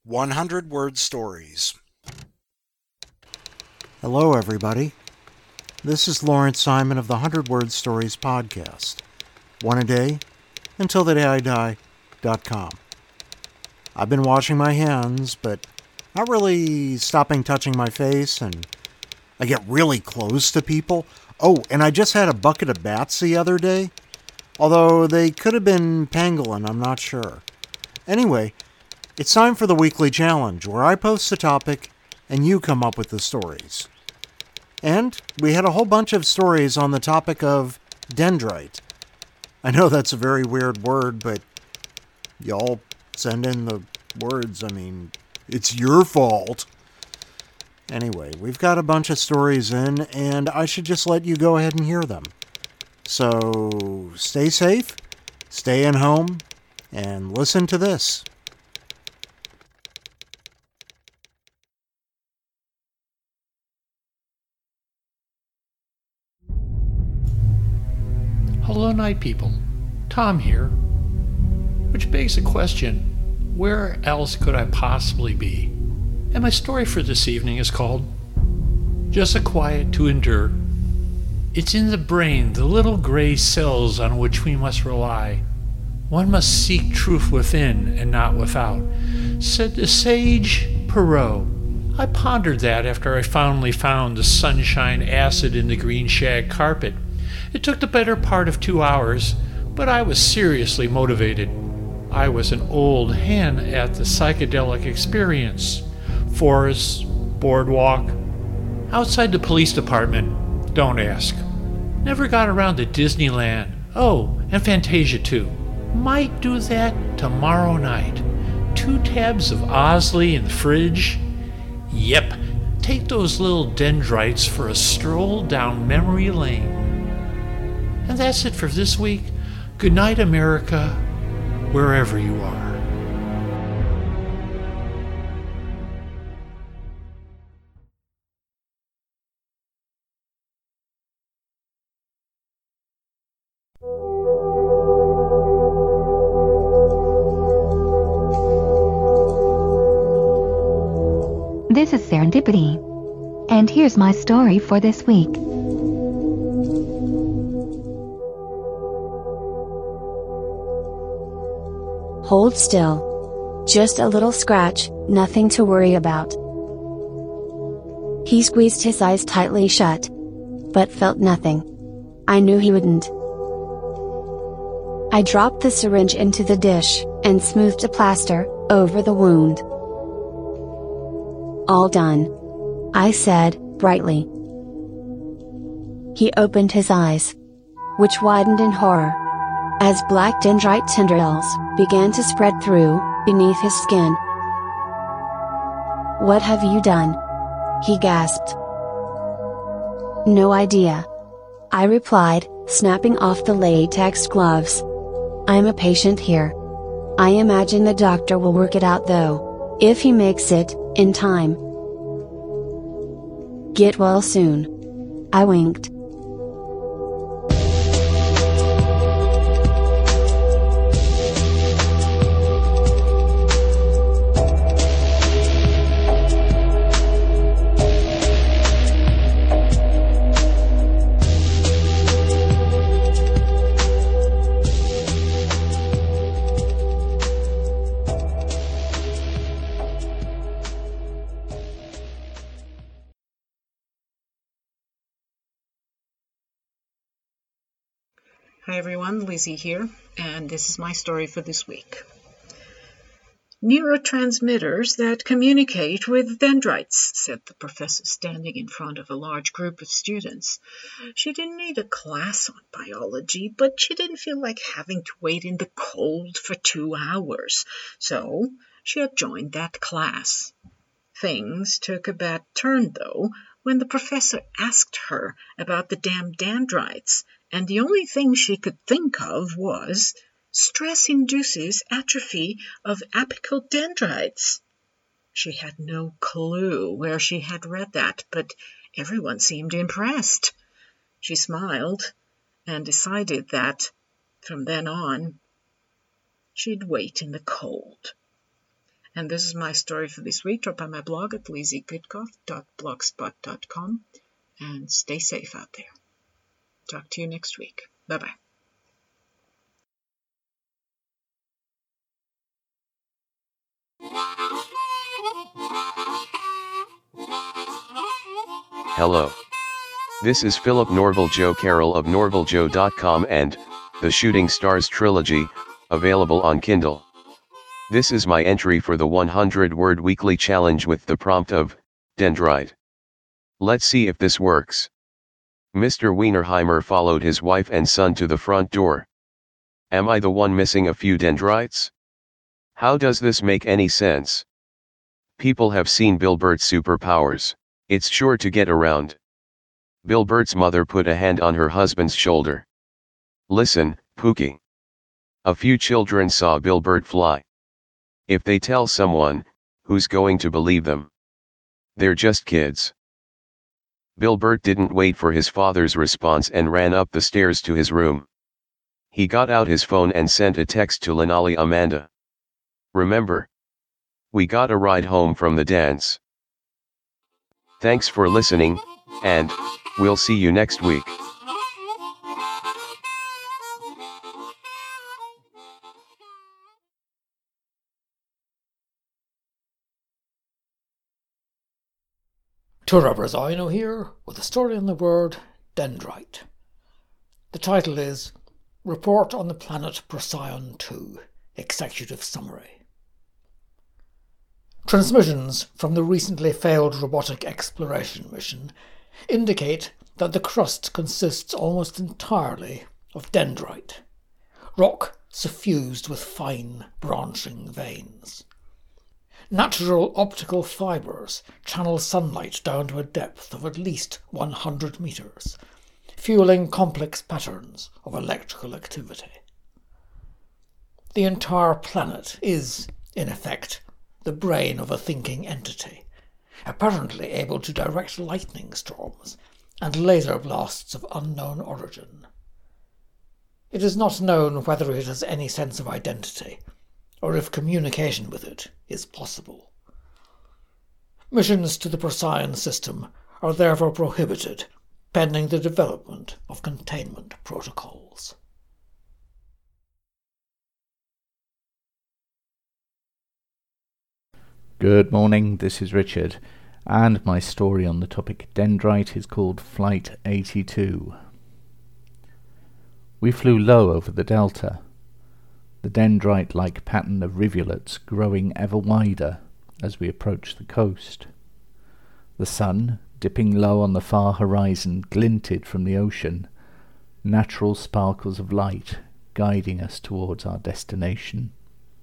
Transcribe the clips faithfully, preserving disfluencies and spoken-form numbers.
one hundred word stories. Hello, everybody. This is Lawrence Simon of the one hundred word stories podcast. One a day, until the day I die, dot com. I've been washing my hands, but not really stopping touching my face, and I get really close to people. Oh, and I just had a bucket of bats the other day, although they could have been pangolin, I'm not sure. Anyway, it's time for the weekly challenge, where I post the topic and you come up with the stories. And we had a whole bunch of stories on the topic of dendrite. I know that's a very weird word, but y'all send in the words. I mean, it's your fault. Anyway, we've got a bunch of stories in, and I should just let you go ahead and hear them. So stay safe, stay at home, and listen to this. Hello, night people. Tom here. Which begs the question, where else could I possibly be? And my story for this evening is called Just a Quiet to Endure. It's in the brain, the little gray cells on which we must rely. One must seek truth within and not without, said the sage Perot. I pondered that after I finally found the sunshine acid in the green shag carpet. It took the better part of two hours, but I was seriously motivated. I was an old hand at the psychedelic experience. Forests, boardwalk, outside the police department, don't ask. Never got around to Disneyland. Oh, and Fantasia too. Might do that tomorrow night. Two tabs of Osley in the fridge. Yep, take those little dendrites for a stroll down memory lane. And that's it for this week. Good night, America, wherever you are. This is Serendipity, and here's my story for this week. Hold still. Just a little scratch, nothing to worry about. He squeezed his eyes tightly shut, but felt nothing. I knew he wouldn't. I dropped the syringe into the dish, and smoothed a plaster over the wound. All done, I said, brightly. He opened his eyes, which widened in horror, as black dendrite tendrils began to spread through, beneath his skin. What have you done? He gasped. No idea. I replied, snapping off the latex gloves. I'm a patient here. I imagine the doctor will work it out though, if he makes it, in time. Get well soon. I winked. Hi everyone, Lizzie here, and this is my story for this week. Neurotransmitters that communicate with dendrites, said the professor standing in front of a large group of students. She didn't need a class on biology, but she didn't feel like having to wait in the cold for two hours, so she had joined that class. Things took a bad turn, though, when the professor asked her about the damn dendrites, and the only thing she could think of was stress induces atrophy of apical dendrites. She had no clue where she had read that, but everyone seemed impressed. She smiled and decided that, from then on, she'd wait in the cold. And this is my story for this week. Drop by my blog at lizzie pitkoff dot blogspot dot com and stay safe out there. Talk to you next week. Bye-bye. Hello. This is Philip Norval Joe Carroll of norval joe dot com and The Shooting Stars Trilogy, available on Kindle. This is my entry for the one hundred word weekly challenge with the prompt of Dendrite. Let's see if this works. Mister Wienerheimer followed his wife and son to the front door. Am I the one missing a few dendrites? How does this make any sense? People have seen Bill Burt's superpowers. It's sure to get around. Bill Burt's mother put a hand on her husband's shoulder. Listen, Pookie. A few children saw Bill Burt fly. If they tell someone, who's going to believe them? They're just kids. Bill Burt didn't wait for his father's response and ran up the stairs to his room. He got out his phone and sent a text to Lanali Amanda. Remember? We got a ride home from the dance. Thanks for listening, and we'll see you next week. Tura Brazino here with a story on the word dendrite. The title is Report on the Planet Procyon two, Executive Summary. Transmissions from the recently failed robotic exploration mission indicate that the crust consists almost entirely of dendrite, rock suffused with fine branching veins. Natural optical fibres channel sunlight down to a depth of at least one hundred meters, fueling complex patterns of electrical activity. The entire planet is, in effect, the brain of a thinking entity, apparently able to direct lightning storms and laser blasts of unknown origin. It is not known whether it has any sense of identity, or if communication with it is possible. Missions to the Procyon system are therefore prohibited, pending the development of containment protocols. Good morning, this is Richard, and my story on the topic dendrite is called Flight eighty-two. We flew low over the delta, the dendrite-like pattern of rivulets growing ever wider as we approached the coast. The sun, dipping low on the far horizon, glinted from the ocean, natural sparkles of light guiding us towards our destination.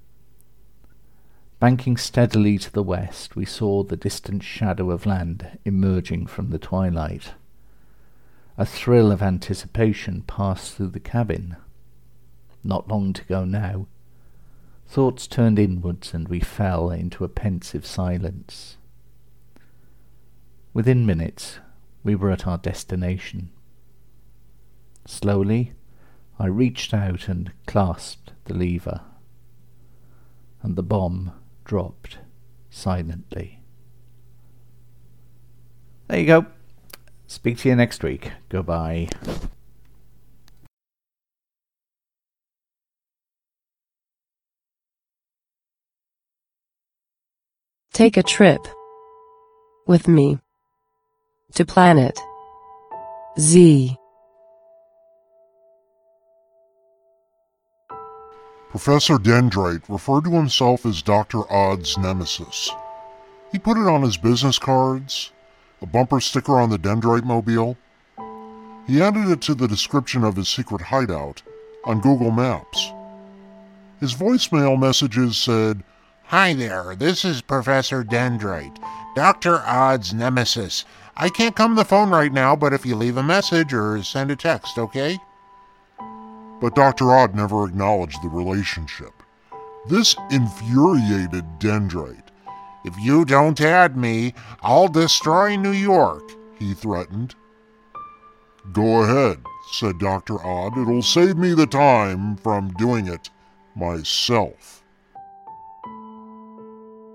Banking steadily to the west, we saw the distant shadow of land emerging from the twilight. A thrill of anticipation passed through the cabin. Not long to go now. Thoughts turned inwards and we fell into a pensive silence. Within minutes, we were at our destination. Slowly, I reached out and clasped the lever, and the bomb dropped silently. There you go. Speak to you next week. Goodbye. Take a trip with me to Planet Z. Professor Dendrite referred to himself as Doctor Odd's nemesis. He put it on his business cards, a bumper sticker on the Dendrite mobile. He added it to the description of his secret hideout on Google Maps. His voicemail messages said, "Hi there, this is Professor Dendrite, Doctor Odd's nemesis. I can't come to the phone right now, but if you leave a message or send a text, okay?" But Doctor Odd never acknowledged the relationship. This infuriated Dendrite. "If you don't add me, I'll destroy New York," he threatened. "Go ahead," said Doctor Odd. "It'll save me the time from doing it myself."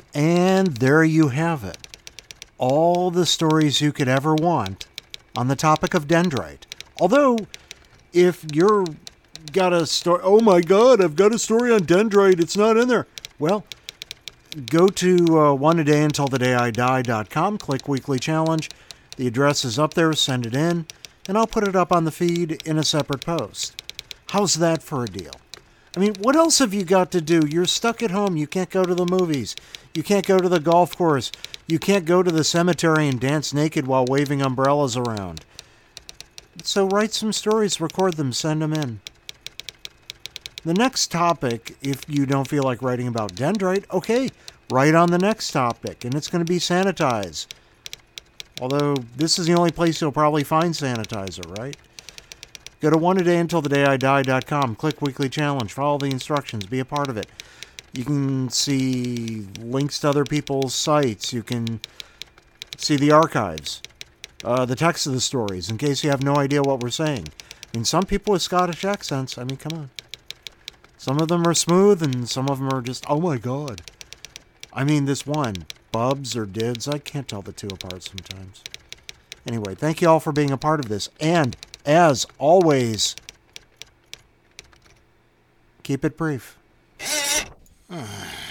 And there you have it. All the stories you could ever want on the topic of dendrite. Although, if you're got a story, oh my God, I've got a story on dendrite, it's not in there. Well, go to uh, one a day until the day I die dot com, click Weekly Challenge. The address is up there, send it in, and I'll put it up on the feed in a separate post. How's that for a deal? I mean, what else have you got to do? You're stuck at home. You can't go to the movies. You can't go to the golf course. You can't go to the cemetery and dance naked while waving umbrellas around. So write some stories, record them, send them in. The next topic, if you don't feel like writing about dendrite, okay, write on the next topic, and it's going to be sanitize. Although, this is the only place you'll probably find sanitizer, right? Go to one a day until the day I die dot com, click Weekly Challenge, follow the instructions, be a part of it. You can see links to other people's sites, you can see the archives, uh, the text of the stories, in case you have no idea what we're saying. I mean, some people with Scottish accents, I mean, come on. Some of them are smooth, and some of them are just, oh my God. I mean, this one, Bubs or Dids, I can't tell the two apart sometimes. Anyway, thank you all for being a part of this. And, as always, keep it brief.